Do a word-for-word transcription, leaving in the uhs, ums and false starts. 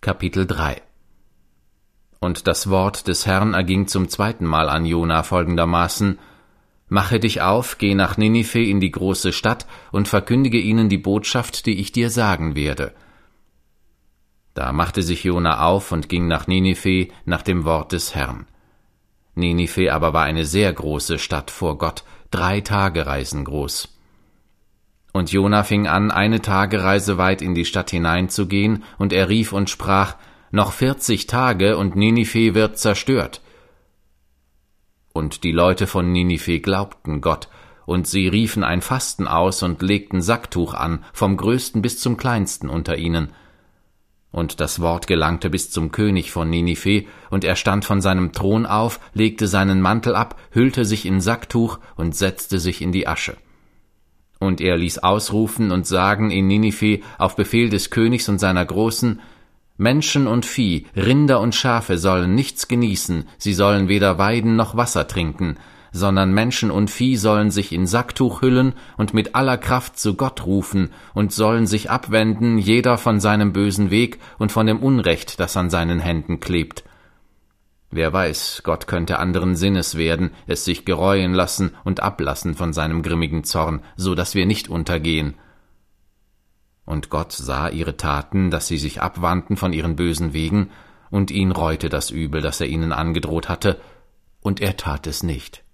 Kapitel drei. Und das Wort des Herrn erging zum zweiten Mal an Jona folgendermaßen: Mache dich auf, geh nach Ninive in die große Stadt und verkündige ihnen die Botschaft, die ich dir sagen werde. Da machte sich Jona auf und ging nach Ninive nach dem Wort des Herrn. Ninive aber war eine sehr große Stadt vor Gott, drei Tagereisen groß. Und Jona fing an, eine Tagereise weit in die Stadt hineinzugehen, und er rief und sprach: Noch vierzig Tage, und Ninive wird zerstört. Und die Leute von Ninive glaubten Gott, und sie riefen ein Fasten aus und legten Sacktuch an, vom Größten bis zum Kleinsten unter ihnen. Und das Wort gelangte bis zum König von Ninive, und er stand von seinem Thron auf, legte seinen Mantel ab, hüllte sich in Sacktuch und setzte sich in die Asche. Und er ließ ausrufen und sagen in Ninive auf Befehl des Königs und seiner Großen: Menschen und Vieh, Rinder und Schafe sollen nichts genießen, sie sollen weder weiden noch Wasser trinken, sondern Menschen und Vieh sollen sich in Sacktuch hüllen und mit aller Kraft zu Gott rufen und sollen sich abwenden, jeder von seinem bösen Weg und von dem Unrecht, das an seinen Händen klebt. Wer weiß, Gott könnte anderen Sinnes werden, es sich gereuen lassen und ablassen von seinem grimmigen Zorn, so dass wir nicht untergehen. Und Gott sah ihre Taten, dass sie sich abwandten von ihren bösen Wegen, und ihn reute das Übel, das er ihnen angedroht hatte, und er tat es nicht.